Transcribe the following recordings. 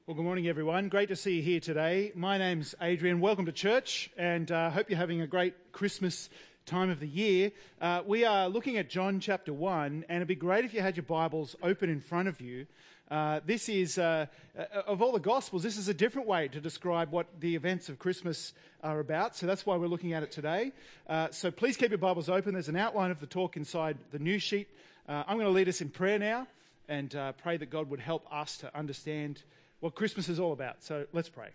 Well, good morning, everyone. Great to see you here today. My name's Adrian. Welcome to church, and I hope you're having a great Christmas time of the year. We are looking at John chapter 1, and it'd be great if you had your Bibles open in front of you. This is, of all the Gospels, this is a different way to describe what the events of Christmas are about, so that's why we're looking at it today. So please keep your Bibles open. There's an outline of the talk inside the news sheet. I'm going to lead us in prayer now, and pray that God would help us to understand what Christmas is all about. So let's pray.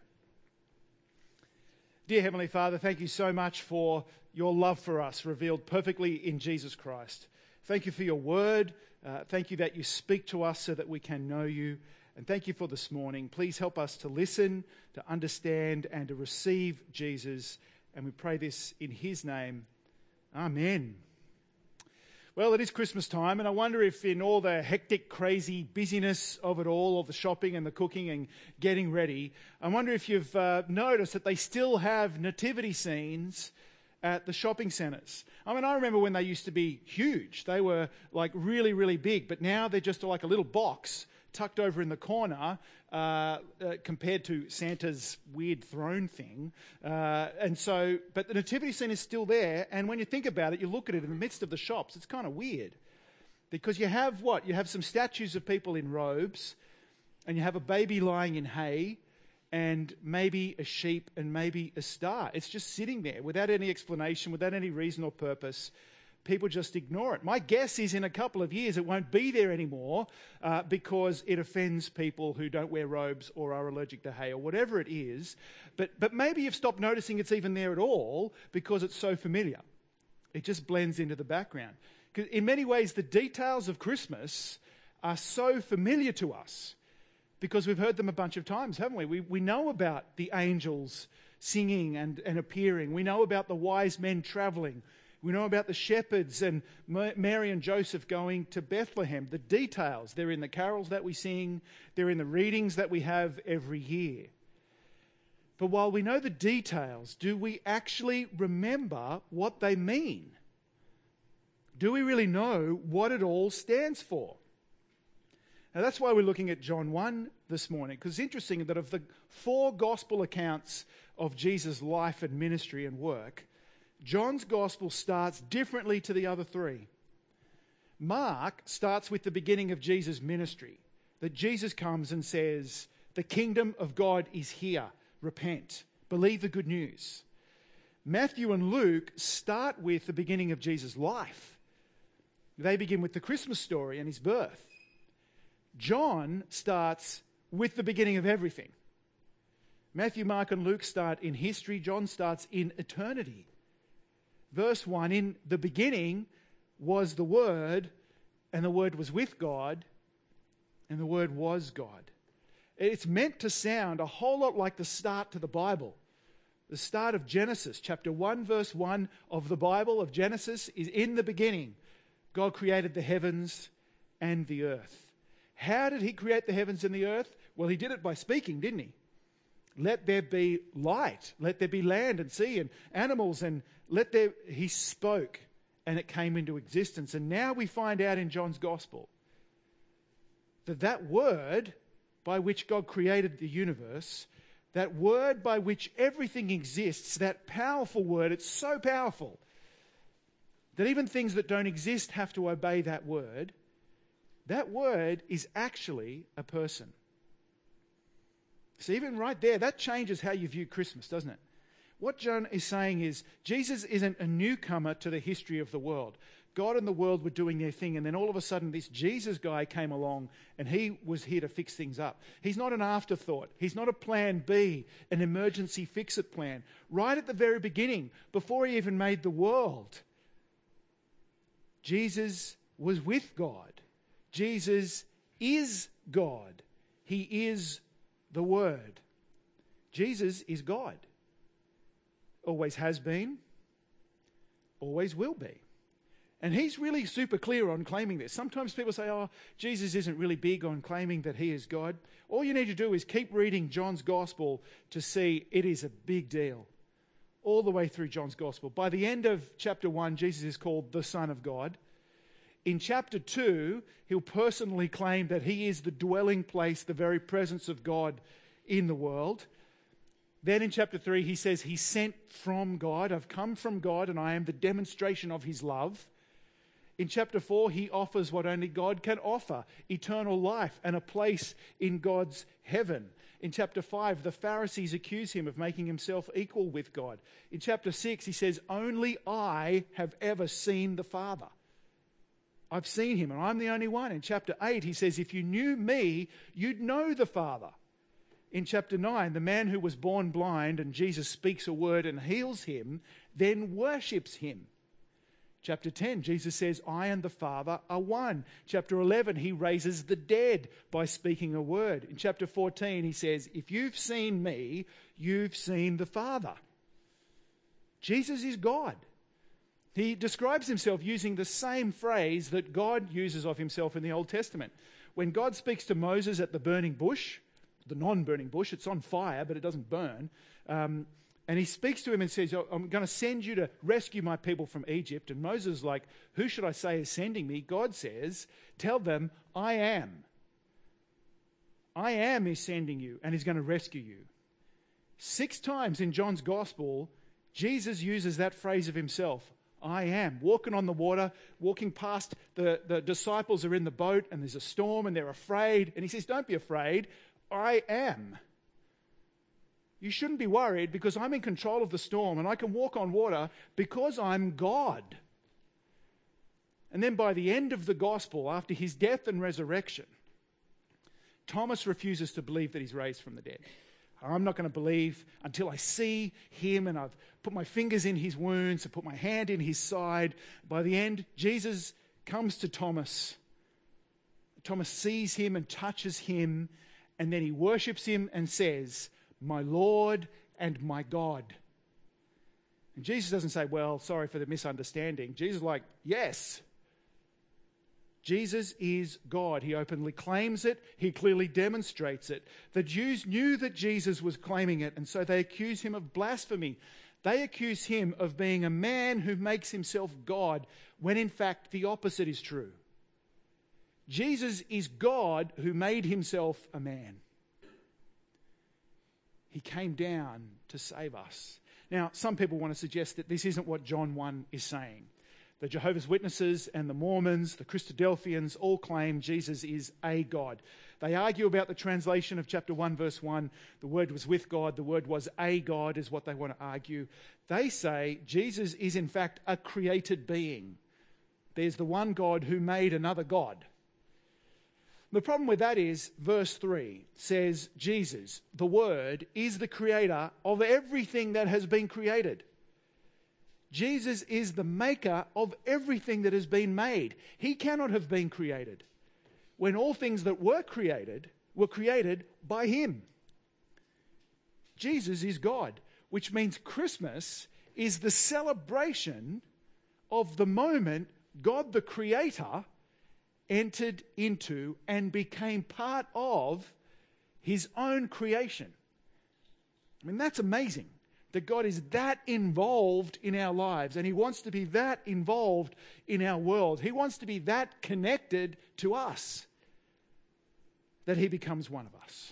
Dear Heavenly Father, thank you so much for your love for us revealed perfectly in Jesus Christ. Thank you for your word. Thank you that you speak to us so that we can know you. And thank you for this morning. Please help us to listen, to understand, and to receive Jesus. And we pray this in his name. Amen. Well, it is Christmas time, and I wonder if in all the hectic, crazy busyness of it all the shopping and the cooking and getting ready, I wonder if you've noticed that they still have nativity scenes at the shopping centres. I mean, I remember when they used to be huge. They were like really, really big, but now they're just like a little box tucked over in the corner compared to Santa's weird throne thing. But the nativity scene is still there, and when you think about it, you look at it in the midst of the shops, it's kind of weird. Because you have what? You have some statues of people in robes, and you have a baby lying in hay, and maybe a sheep, and maybe a star. It's just sitting there without any explanation, without any reason or purpose. People just ignore it. My guess is in a couple of years it won't be there anymore because it offends people who don't wear robes or are allergic to hay or whatever it is. But maybe you've stopped noticing it's even there at all because it's so familiar. It just blends into the background. 'Cause in many ways, the details of Christmas are so familiar to us because we've heard them a bunch of times, haven't we? We know about the angels singing and appearing. We know about the wise men travelling. We know about the shepherds and Mary and Joseph going to Bethlehem. The details, they're in the carols that we sing. They're in the readings that we have every year. But while we know the details, do we actually remember what they mean? Do we really know what it all stands for? Now that's why we're looking at John 1 this morning, because it's interesting that of the 4 gospel accounts of Jesus' life and ministry and work, John's gospel starts differently to the other 3. Mark starts with the beginning of Jesus' ministry, that Jesus comes and says, the kingdom of God is here. Repent. Believe the good news. Matthew and Luke start with the beginning of Jesus' life. They begin with the Christmas story and his birth. John starts with the beginning of everything. Matthew, Mark, and Luke start in history. John starts in eternity. Verse 1, in the beginning was the Word, and the Word was with God, and the Word was God. It's meant to sound a whole lot like the start to the Bible. The start of Genesis, chapter 1, verse 1 of the Bible, of Genesis, is in the beginning. God created the heavens and the earth. How did he create the heavens and the earth? Well, he did it by speaking, didn't he? Let there be light, let there be land and sea and animals, and he spoke and it came into existence. And now we find out in John's gospel that word by which God created the universe, that word by which everything exists, that powerful word, it's so powerful that even things that don't exist have to obey that word. That word is actually a person. So even right there, that changes how you view Christmas, doesn't it? What John is saying is Jesus isn't a newcomer to the history of the world. God and the world were doing their thing, and then all of a sudden this Jesus guy came along and he was here to fix things up. He's not an afterthought. He's not a plan B, an emergency fix-it plan. Right at the very beginning, before he even made the world, Jesus was with God. Jesus is God. He is the Word. Jesus is God. Always has been, always will be. And he's really super clear on claiming this. Sometimes people say, oh, Jesus isn't really big on claiming that he is God. All you need to do is keep reading John's Gospel to see it is a big deal. All the way through John's Gospel. By the end of chapter 1, Jesus is called the Son of God. In chapter 2, he'll personally claim that he is the dwelling place, the very presence of God in the world. Then in chapter 3, he says he's sent from God. I've come from God and I am the demonstration of his love. In chapter 4, he offers what only God can offer, eternal life and a place in God's heaven. In chapter 5, the Pharisees accuse him of making himself equal with God. In chapter 6, he says, only I have ever seen the Father. I've seen him and I'm the only one. In chapter 8, he says, if you knew me, you'd know the Father. In chapter 9, the man who was born blind and Jesus speaks a word and heals him, then worships him. Chapter 10, Jesus says, I and the Father are one. Chapter 11, he raises the dead by speaking a word. In chapter 14, he says, if you've seen me, you've seen the Father. Jesus is God. He describes himself using the same phrase that God uses of himself in the Old Testament. When God speaks to Moses at the burning bush, the non-burning bush, it's on fire, but it doesn't burn, and he speaks to him and says, I'm going to send you to rescue my people from Egypt. And Moses is like, who should I say is sending me? God says, tell them, I am. I am is sending you and he's going to rescue you. 6 times in John's gospel, Jesus uses that phrase of himself. I am. Walking on the water, walking past the disciples are in the boat and there's a storm and they're afraid. And he says, don't be afraid. I am. You shouldn't be worried because I'm in control of the storm and I can walk on water because I'm God. And then by the end of the gospel, after his death and resurrection, Thomas refuses to believe that he's raised from the dead. I'm not going to believe until I see him and I've put my fingers in his wounds and put my hand in his side. By the end, Jesus comes to Thomas. Thomas sees him and touches him, and then he worships him and says, my Lord and my God. And Jesus doesn't say, well, sorry for the misunderstanding. Jesus is like, yes. Jesus is God. He openly claims it. He clearly demonstrates it. The Jews knew that Jesus was claiming it, and so they accuse him of blasphemy. They accuse him of being a man who makes himself God, when in fact the opposite is true. Jesus is God who made himself a man. He came down to save us. Now, some people want to suggest that this isn't what John 1 is saying. The Jehovah's Witnesses and the Mormons, the Christadelphians, all claim Jesus is a God. They argue about the translation of chapter 1, verse 1. The Word was with God, the Word was a God, is what they want to argue. They say Jesus is in fact a created being. There's the one God who made another God. The problem with that is, verse 3 says, Jesus, the Word, is the creator of everything that has been created. Jesus is the maker of everything that has been made. He cannot have been created when all things that were created by him. Jesus is God, which means Christmas is the celebration of the moment God the Creator entered into and became part of his own creation. I mean, that's amazing that God is that involved in our lives, and he wants to be that involved in our world. He wants to be that connected to us that he becomes one of us.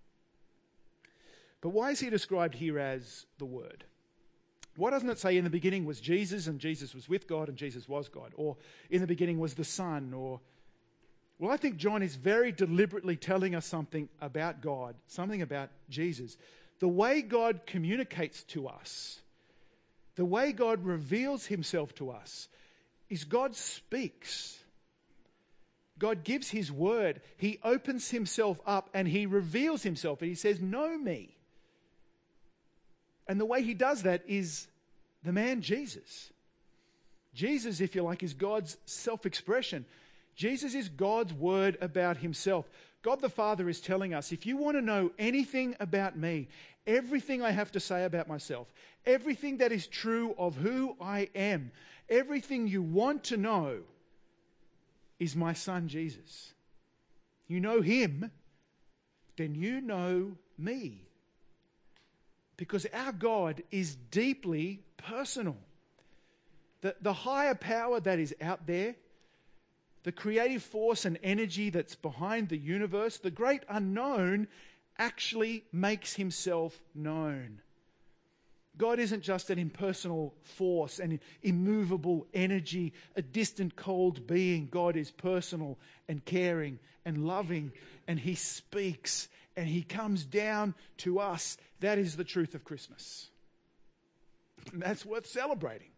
But why is he described here as the Word? Why doesn't it say in the beginning was Jesus and Jesus was with God and Jesus was God? Or in the beginning was the Son? Or, well, I think John is very deliberately telling us something about God, something about Jesus. The way God communicates to us, the way God reveals himself to us, is God speaks. God gives his word. He opens himself up and he reveals himself. And he says, know me. And the way he does that is the man Jesus. Jesus, if you like, is God's self-expression. Jesus is God's word about himself. God the Father is telling us, if you want to know anything about me, everything I have to say about myself, everything that is true of who I am, everything you want to know is my son Jesus. You know him, then you know me. Because our God is deeply personal. The higher power that is out there, the creative force and energy that's behind the universe, the great unknown, actually makes himself known. God isn't just an impersonal force, an immovable energy, a distant, cold being. God is personal and caring and loving, and he speaks and he comes down to us. That is the truth of Christmas. And that's worth celebrating.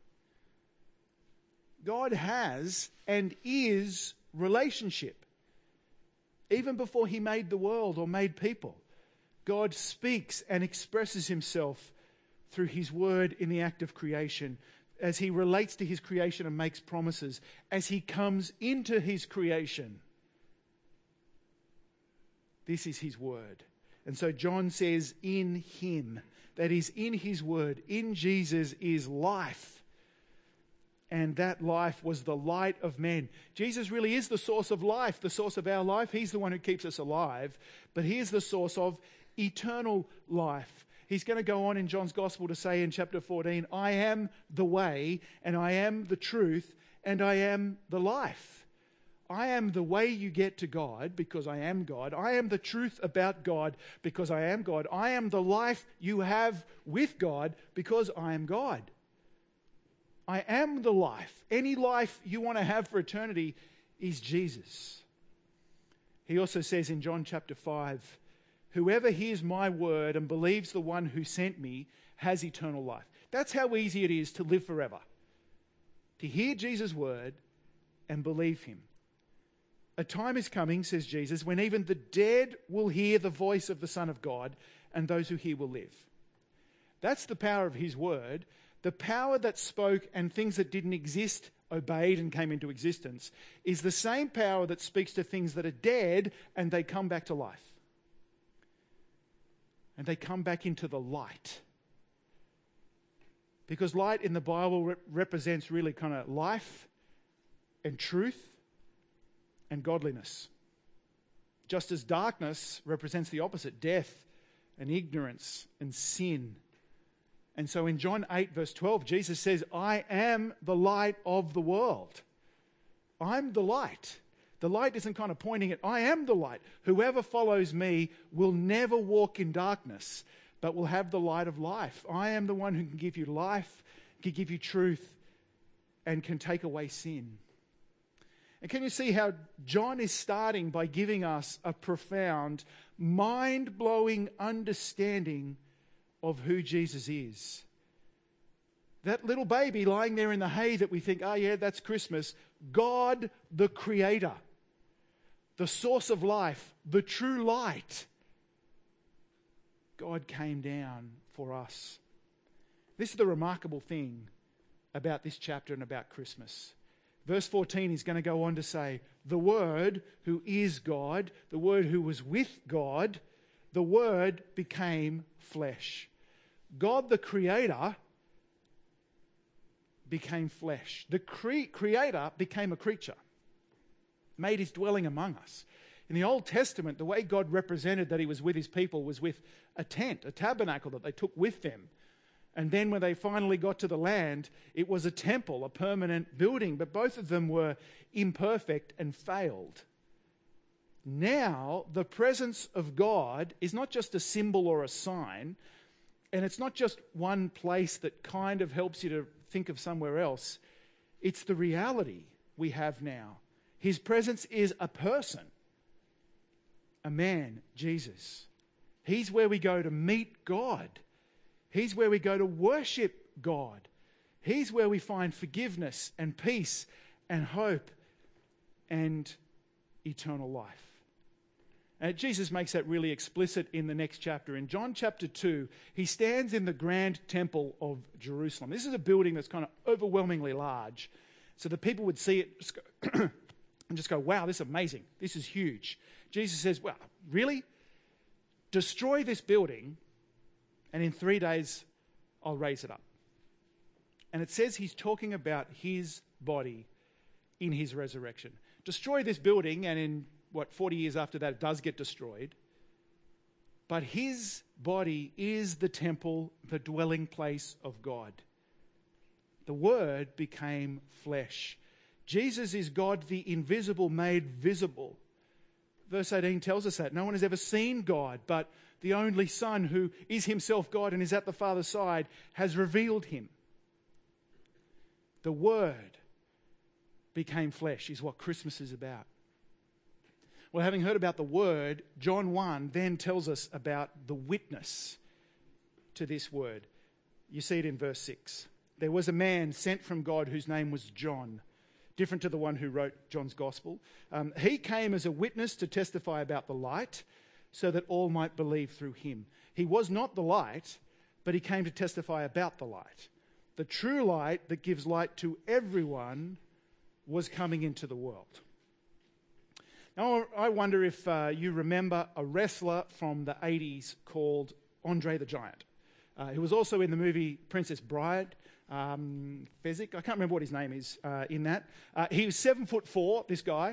God has and is relationship. Even before he made the world or made people, God speaks and expresses himself through his word in the act of creation, as he relates to his creation and makes promises, as he comes into his creation. This is his word. And so John says, in him, that is, in his word, in Jesus is life. And that life was the light of men. Jesus really is the source of life, the source of our life. He's the one who keeps us alive. But he is the source of eternal life. He's going to go on in John's Gospel to say in chapter 14, I am the way, and I am the truth, and I am the life. I am the way you get to God because I am God. I am the truth about God because I am God. I am the life you have with God because I am God. I am the life. Any life you want to have for eternity is Jesus. He also says in John chapter 5, whoever hears my word and believes the one who sent me has eternal life. That's how easy it is to live forever. To hear Jesus' word and believe him. A time is coming, says Jesus, when even the dead will hear the voice of the Son of God, and those who hear will live. That's the power of his word. The power that spoke and things that didn't exist obeyed and came into existence is the same power that speaks to things that are dead and they come back to life. And they come back into the light. Because light in the Bible represents really kind of life and truth and godliness. Just as darkness represents the opposite, death and ignorance and sin. And so in John 8 verse 12, Jesus says, I am the light of the world. I'm the light. The light isn't kind of pointing at, I am the light. Whoever follows me will never walk in darkness, but will have the light of life. I am the one who can give you life, can give you truth, and can take away sin. And can you see how John is starting by giving us a profound, mind-blowing understanding of who Jesus is? That little baby lying there in the hay that we think, oh yeah, that's Christmas. God, the Creator, the source of life, the true light. God came down for us. This is the remarkable thing about this chapter and about Christmas. Verse 14 is going to go on to say, the Word who is God, the Word who was with God, the Word became flesh. God the Creator became flesh. The Creator became a creature, made his dwelling among us. In the Old Testament, the way God represented that he was with his people was with a tent, a tabernacle that they took with them. And then when they finally got to the land, it was a temple, a permanent building, but both of them were imperfect and failed. Now, the presence of God is not just a symbol or a sign, and it's not just one place that kind of helps you to think of somewhere else. It's the reality we have now. His presence is a person, a man, Jesus. He's where we go to meet God. He's where we go to worship God. He's where we find forgiveness and peace and hope and eternal life. And Jesus makes that really explicit in the next chapter. In John chapter 2, he stands in the grand temple of Jerusalem. This is a building that's kind of overwhelmingly large. So the people would see it and just go, wow, this is amazing. This is huge. Jesus says, well, really? Destroy this building, and in 3 days, I'll raise it up. And it says he's talking about his body in his resurrection. Destroy this building, and in 40 years after that, it does get destroyed. But his body is the temple, the dwelling place of God. The Word became flesh, Jesus is God, the invisible made visible. Verse 18 tells us that. No one has ever seen God, but the only Son, who is himself God and is at the Father's side, has revealed him. The Word became flesh is what Christmas is about. Well, having heard about the Word, John 1 then tells us about the witness to this Word. You see it in verse 6. There was a man sent from God whose name was John, different to the one who wrote John's Gospel. He came as a witness to testify about the light, so that all might believe through him. He was not the light, but he came to testify about the light. The true light that gives light to everyone was coming into the world. Now, I wonder if you remember a wrestler from the 80s called Andre the Giant. He was also in the movie Princess Bride. Fezzik, I can't remember what his name is in that. He was 7'4", this guy,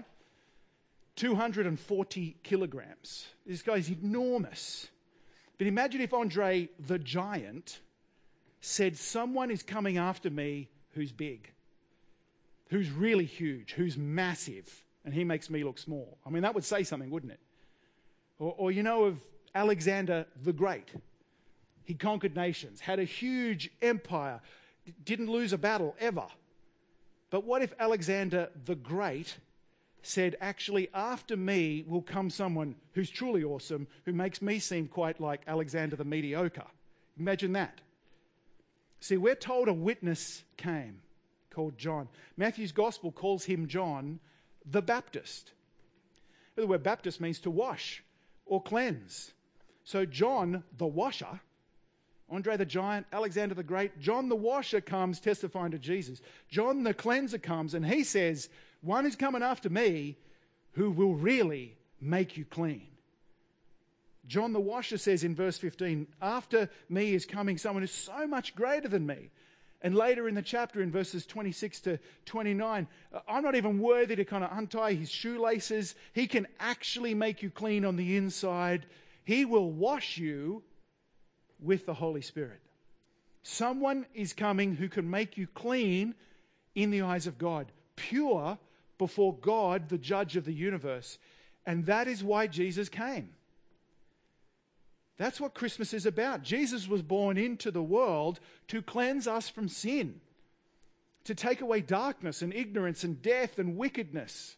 240 kilograms. This guy's enormous. But imagine if Andre the Giant said, someone is coming after me who's big, who's really huge, who's massive, and he makes me look small. I mean, that would say something, wouldn't it? Or you know of Alexander the Great. He conquered nations, had a huge empire, didn't lose a battle ever. But what if Alexander the Great said, actually, after me will come someone who's truly awesome, who makes me seem quite like Alexander the Mediocre? Imagine that. See, we're told a witness came called John. Matthew's Gospel calls him John the Baptist. The word Baptist means to wash or cleanse. So John the Washer, Andre the Giant, Alexander the Great, John the Washer comes testifying to Jesus. John the Cleanser comes and he says, one is coming after me who will really make you clean. John the Washer says in verse 15, after me is coming someone who's so much greater than me. And later in the chapter, in verses 26 to 29, I'm not even worthy to kind of untie his shoelaces. He can actually make you clean on the inside. He will wash you with the Holy Spirit. Someone is coming who can make you clean in the eyes of God, pure before God, the judge of the universe. And that is why Jesus came. That's what Christmas is about. Jesus was born into the world to cleanse us from sin, to take away darkness and ignorance and death and wickedness.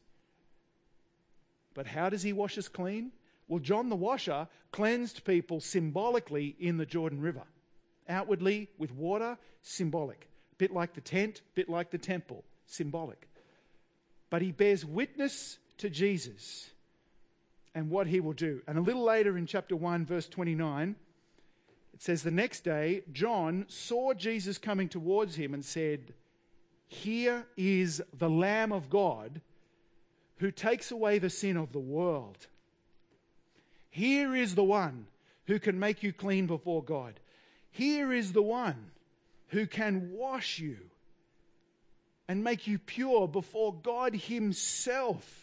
But how does he wash us clean? Well, John the Washer cleansed people symbolically in the Jordan River. Outwardly with water, symbolic. Bit like the tent, bit like the temple, symbolic. But he bears witness to Jesus and what he will do. And a little later in chapter 1, verse 29, it says, the next day, John saw Jesus coming towards him and said, here is the Lamb of God who takes away the sin of the world. Here is the one who can make you clean before God. Here is the one who can wash you and make you pure before God himself.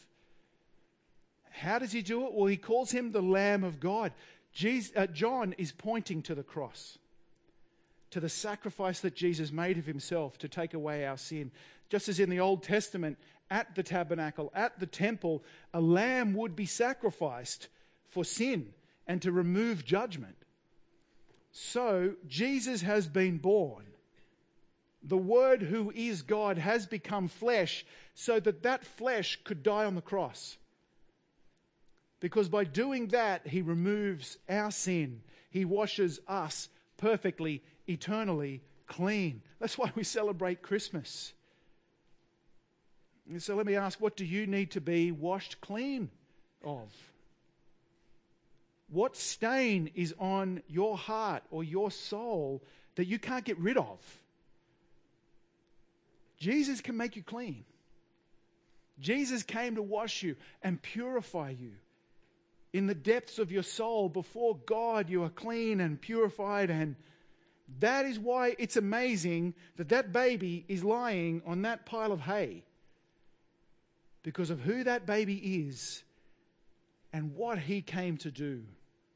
How does he do it? Well, he calls him the Lamb of God. John is pointing to the cross, to the sacrifice that Jesus made of himself to take away our sin. Just as in the Old Testament, at the tabernacle, at the temple, a lamb would be sacrificed for sin and to remove judgment. So Jesus has been born. The Word who is God has become flesh so that that flesh could die on the cross. Because by doing that, he removes our sin. He washes us perfectly, eternally clean. That's why we celebrate Christmas. And so let me ask, what do you need to be washed clean of? What stain is on your heart or your soul that you can't get rid of? Jesus can make you clean. Jesus came to wash you and purify you. In the depths of your soul, before God, you are clean and purified. And that is why it's amazing that that baby is lying on that pile of hay. Because of who that baby is and what he came to do.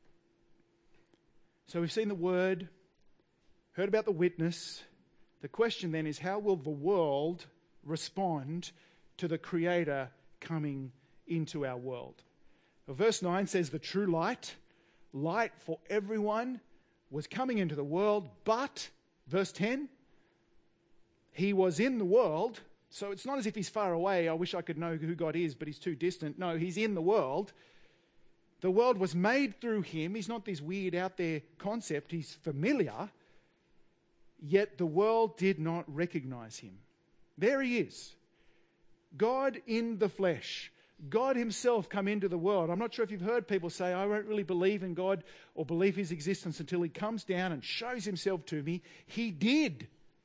So we've seen the Word, heard about the witness. The question then is, how will the world respond to the Creator coming into our world. Verse 9 says the true light for everyone, was coming into the world, but, verse 10, he was in the world. So it's not as if he's far away. I wish I could know who God is, but he's too distant. No, he's in the world. The world was made through him. He's not this weird out there concept. He's familiar. Yet the world did not recognize him. There he is. God in the flesh. God himself come into the world. I'm not sure if you've heard people say, I won't really believe in God or believe his existence until he comes down and shows himself to me. He did.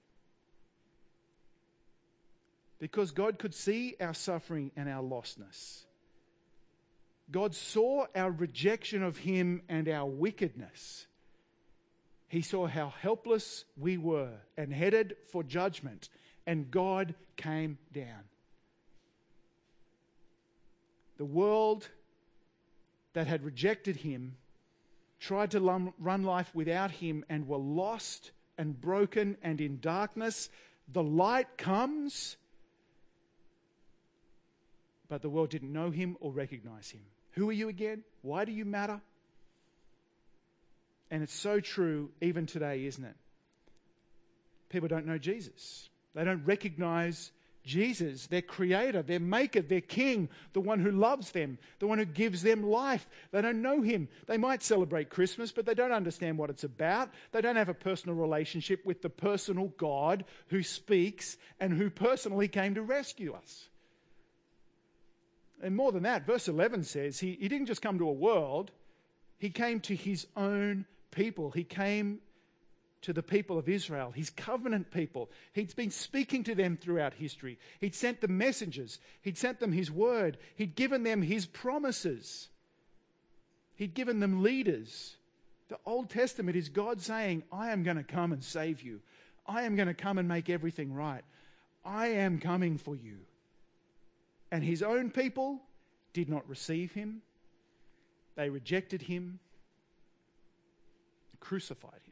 Because God could see our suffering and our lostness. God saw our rejection of him and our wickedness. He saw how helpless we were and headed for judgment. And God came down. The world that had rejected him tried to run life without him and were lost and broken and in darkness. The light comes, but the world didn't know him or recognize him. Who are you again? Why do you matter? And it's so true even today, isn't it? People don't know Jesus. They don't recognize Jesus, their creator, their maker, their king, the one who loves them, the one who gives them life. They don't know him. They might celebrate Christmas, but they don't understand what it's about. They don't have a personal relationship with the personal God who speaks and who personally came to rescue us. And more than that, verse 11 says he didn't just come to a world, he came to his own people. He came to the people of Israel, his covenant people. He'd been speaking to them throughout history. He'd sent them messengers. He'd sent them his word. He'd given them his promises. He'd given them leaders. The Old Testament is God saying, I am going to come and save you. I am going to come and make everything right. I am coming for you. And his own people did not receive him. They rejected him, crucified him.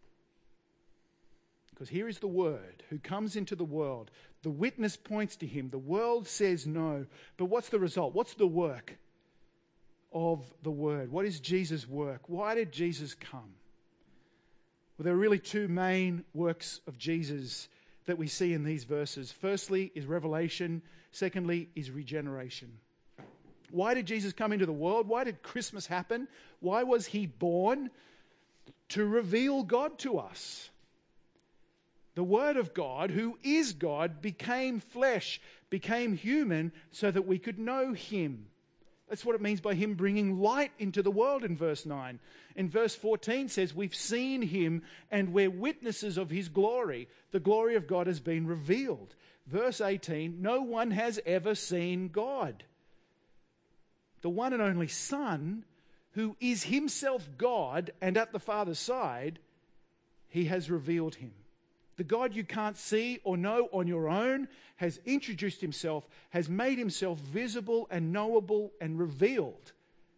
Because here is the Word who comes into the world. The witness points to him. The world says no. But what's the result? What's the work of the Word? What is Jesus' work? Why did Jesus come? Well, there are really two main works of Jesus that we see in these verses. Firstly is revelation. Secondly is regeneration. Why did Jesus come into the world? Why did Christmas happen? Why was he born? To reveal God to us. The Word of God, who is God, became flesh, became human so that we could know him. That's what it means by him bringing light into the world in verse 9. In verse 14 says, we've seen him and we're witnesses of his glory. The glory of God has been revealed. Verse 18, no one has ever seen God. The one and only Son, who is himself God and at the Father's side, he has revealed him. The God you can't see or know on your own has introduced himself, has made himself visible and knowable and revealed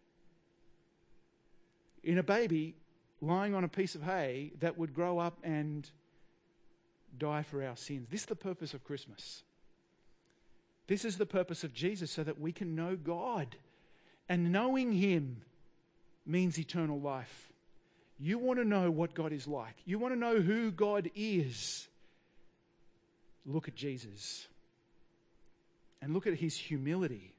in a baby lying on a piece of hay that would grow up and die for our sins. This is the purpose of Christmas. This is the purpose of Jesus, so that we can know God. And knowing him means eternal life. You want to know what God is like. You want to know who God is. Look at Jesus. And look at his humility.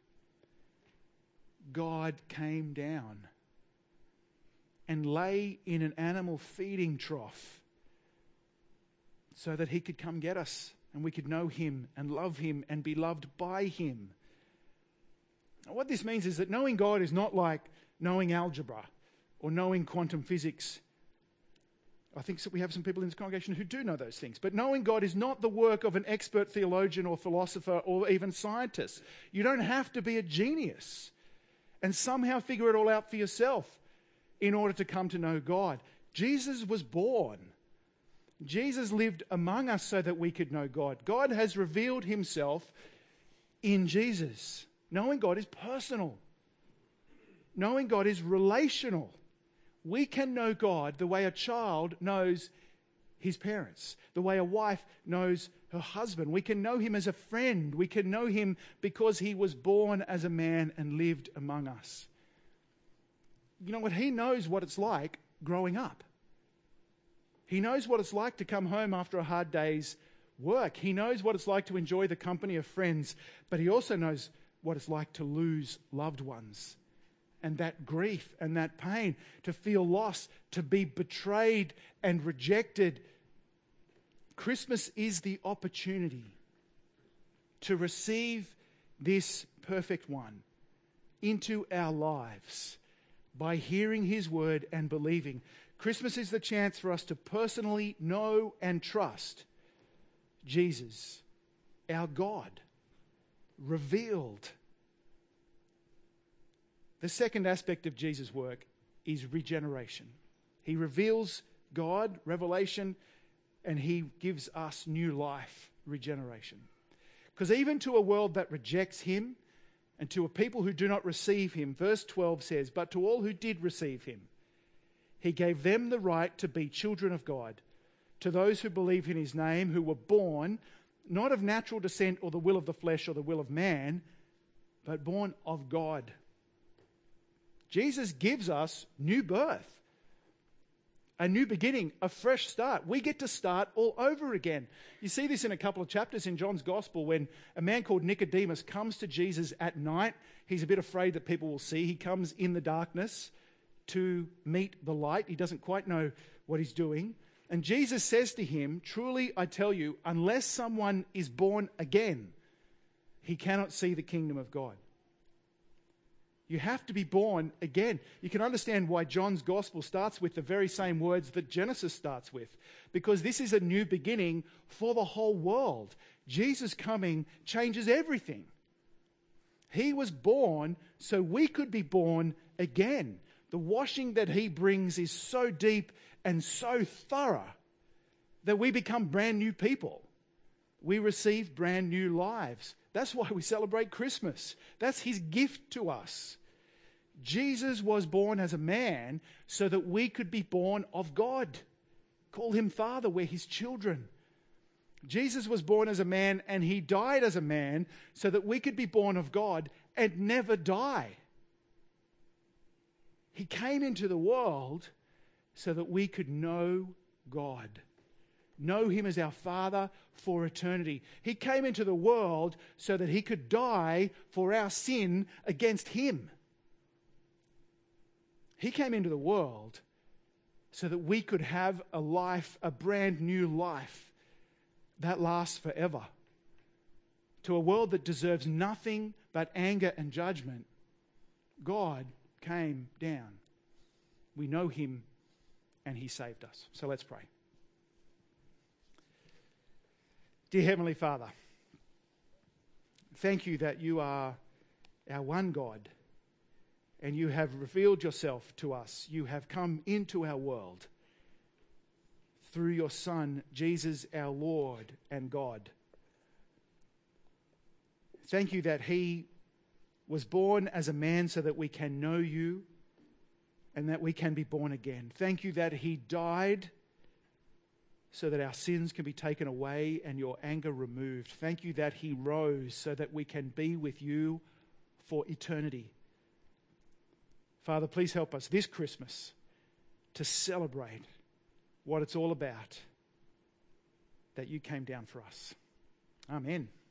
God came down and lay in an animal feeding trough so that he could come get us and we could know him and love him and be loved by him. Now, what this means is that knowing God is not like knowing algebra or knowing quantum physics. I think we have some people in this congregation who do know those things. But knowing God is not the work of an expert theologian or philosopher or even scientist. You don't have to be a genius and somehow figure it all out for yourself in order to come to know God. Jesus was born. Jesus lived among us so that we could know God. God has revealed himself in Jesus. Knowing God is personal. Knowing God is relational. We can know God the way a child knows his parents, the way a wife knows her husband. We can know him as a friend. We can know him because he was born as a man and lived among us. You know what? He knows what it's like growing up. He knows what it's like to come home after a hard day's work. He knows what it's like to enjoy the company of friends, but he also knows what it's like to lose loved ones. And that grief and that pain, to feel loss, to be betrayed and rejected. Christmas is the opportunity to receive this perfect one into our lives by hearing his word and believing. Christmas is the chance for us to personally know and trust Jesus, our God, revealed. The second aspect of Jesus' work is regeneration. He reveals God, revelation, and he gives us new life, regeneration. Because even to a world that rejects him and to a people who do not receive him, verse 12 says, "But to all who did receive him, he gave them the right to be children of God, to those who believe in his name, who were born not of natural descent or the will of the flesh or the will of man, but born of God." Jesus gives us new birth, a new beginning, a fresh start. We get to start all over again. You see this in a couple of chapters in John's Gospel when a man called Nicodemus comes to Jesus at night. He's a bit afraid that people will see. He comes in the darkness to meet the light. He doesn't quite know what he's doing. And Jesus says to him, "Truly I tell you, unless someone is born again, he cannot see the kingdom of God." You have to be born again. You can understand why John's Gospel starts with the very same words that Genesis starts with, because this is a new beginning for the whole world. Jesus coming changes everything. He was born so we could be born again. The washing that he brings is so deep and so thorough that we become brand new people. We receive brand new lives. That's why we celebrate Christmas. That's his gift to us. Jesus was born as a man so that we could be born of God. Call him Father, we're his children. Jesus was born as a man and he died as a man so that we could be born of God and never die. He came into the world so that we could know God, know him as our Father for eternity. He came into the world so that he could die for our sin against him. He came into the world so that we could have a life, a brand new life that lasts forever. To a world that deserves nothing but anger and judgment, God came down. We know him and he saved us. So let's pray. Dear Heavenly Father, thank you that you are our one God and you have revealed yourself to us. You have come into our world through your Son, Jesus, our Lord and God. Thank you that he was born as a man so that we can know you and that we can be born again. Thank you that he died so that our sins can be taken away and your anger removed. Thank you that he rose so that we can be with you for eternity. Father, please help us this Christmas to celebrate what it's all about, that you came down for us. Amen.